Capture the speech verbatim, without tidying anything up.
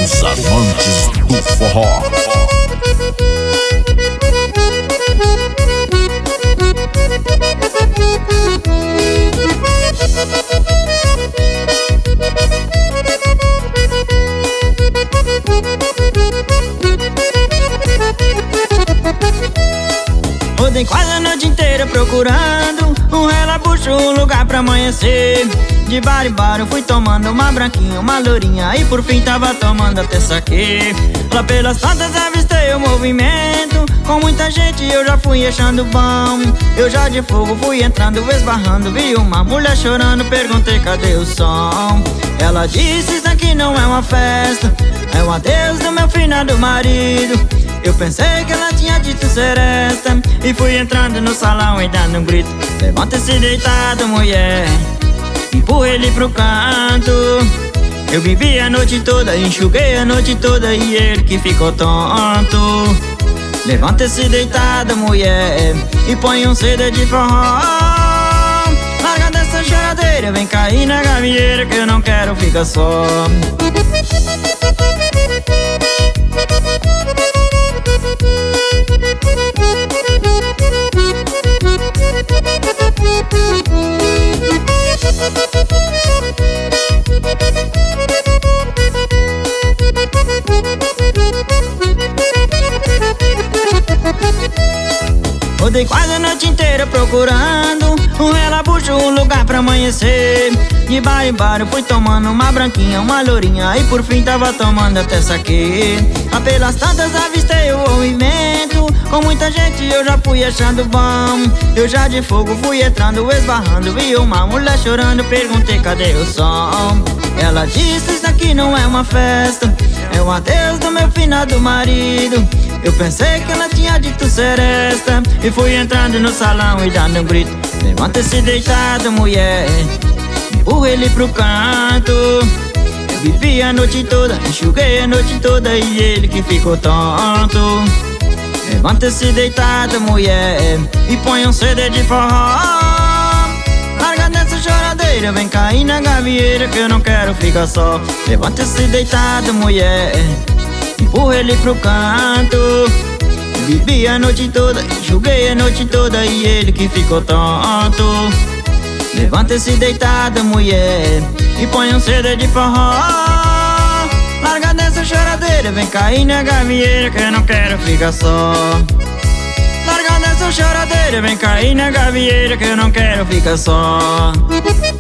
Os amantes do forró. Rodei quase a noite inteira procurando um relabucho, um lugar pra amanhecer. De bar em bar eu fui tomando uma branquinha, uma lourinha, e por fim tava tomando até saquê. Lá pelas tantas avistei o movimento, com muita gente eu já fui achando bom. Eu já de fogo fui entrando, esbarrando, vi uma mulher chorando, perguntei cadê o som. Ela disse isso aqui não é uma festa, é o adeus do meu finado marido. Eu pensei que ela tinha dito ser esta, e fui entrando no salão e dando um grito: levanta-se deitado, mulher. Empurrei ele pro canto. Eu bebi a noite toda, enxuguei a noite toda, e ele que ficou tonto. Levanta-se deitado, mulher, e põe um C D de forró. Larga dessa choradeira, vem cair na gavieira, que eu não quero ficar só. Rodei quase a noite inteira procurando um relabucho, um lugar pra amanhecer. De bar em bar eu fui tomando uma branquinha, uma lourinha, e por fim tava tomando até saquê. Lá pelas tantas avistei o movimento, com muita gente eu já fui achando bom. Eu já de fogo fui entrando, esbarrando, vi uma mulher chorando, perguntei cadê o som. Ela disse isso aqui não é uma festa, é o adeus do meu finado marido. Eu pensei que ela tinha dito ser esta, e fui entrando no salão e dando um grito: levanta-se deitado, mulher. Empurrei ele pro canto. Eu bebi a noite toda, enxuguei a noite toda, e ele que ficou tonto. Levanta-se deitado, mulher, e põe um C D de forró. Larga dessa choradeira, vem cair na gavieira, que eu não quero ficar só. Levanta-se deitado, mulher. Empurrei ele pro canto. Bebi a noite toda, enxuguei a noite toda, e ele que ficou tonto. Levanta-se deitada, mulher, e põe um C D de forró. Larga dessa choradeira, vem cair na gavieira, que eu não quero ficar só. Larga dessa choradeira, vem cair na gavieira, que eu não quero ficar só.